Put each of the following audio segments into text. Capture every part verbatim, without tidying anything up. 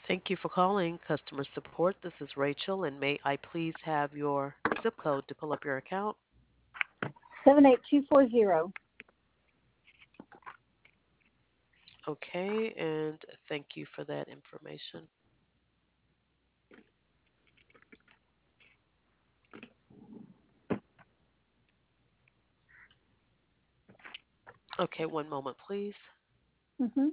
Thank you for calling customer support. This is Rachel, and may I please have your zip code to pull up your account? seven eight two four zero. Okay, and thank you for that information. Okay, one moment, please. Mm-hmm.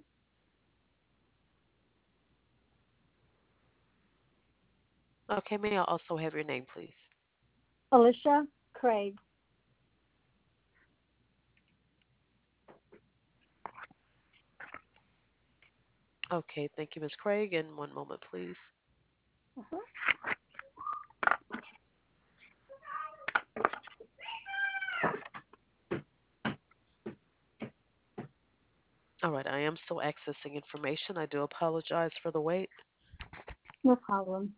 Okay, may I also have your name, please? Alicia Craig. Okay, thank you, Miz Craig, and one moment, please. Uh-huh. All right, I am still accessing information. I do apologize for the wait. No problem.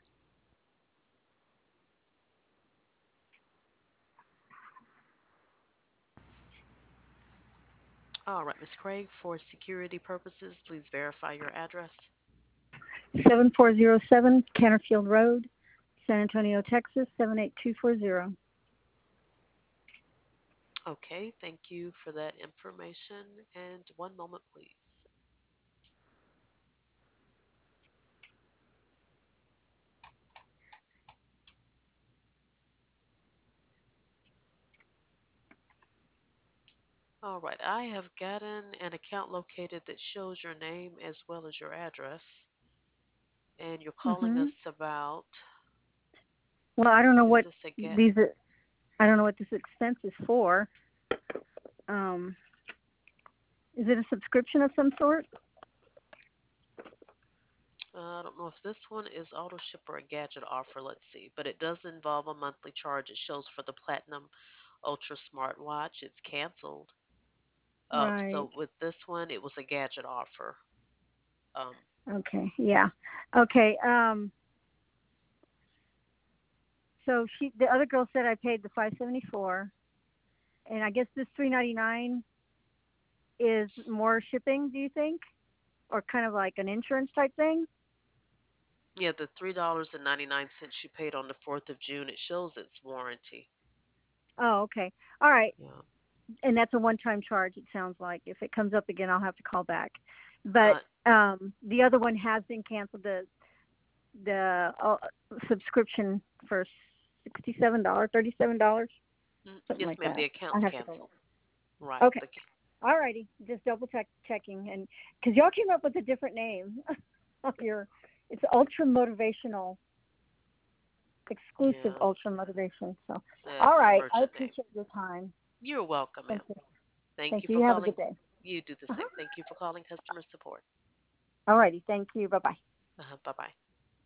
All right, Miz Craig, for security purposes, please verify your address. seven four zero seven Canterfield Road, San Antonio, Texas, seven eight two four zero. Okay, thank you for that information, and one moment, please. All right, I have gotten an account located that shows your name as well as your address, and you're calling Mm-hmm. us about, Well, I don't know is what this a get? these. Are, I don't know what this expense is for. Um, is it a subscription of some sort? Uh, I don't know if this one is auto ship or a gadget offer. Let's see, but it does involve a monthly charge. It shows for the Platinum Ultra smartwatch. It's canceled. Uh, Right. so with this one, it was a gadget offer. Um, Okay. Yeah. Okay. Um. So she, the other girl said I paid the five seventy four, and I guess this three ninety nine is more shipping. Do you think, or kind of like an insurance type thing? yeah, the three dollars and ninety nine cents you paid on the fourth of June. It shows its warranty. Oh, okay. All right. Yeah. And that's a one-time charge. It sounds like if it comes up again, I'll have to call back. But Uh, um, the other one has been canceled. The the uh, subscription for sixty-seven dollars, thirty-seven dollars, mm, something yes, like ma'am. that. The I account's have to go. canceled. Right. Okay. The All righty. Just double check checking, and because y'all came up with a different name of your, it's ultra motivational, exclusive Yeah, ultra motivation. So, all that's the right. I merchant name. appreciate your time. You're welcome, Thank ma'am. you. Thank Thank you you. for You have a calling. good day. You do the Uh-huh. same. Thank you for calling customer support. All righty. Thank you. Bye bye. Uh-huh. Bye bye.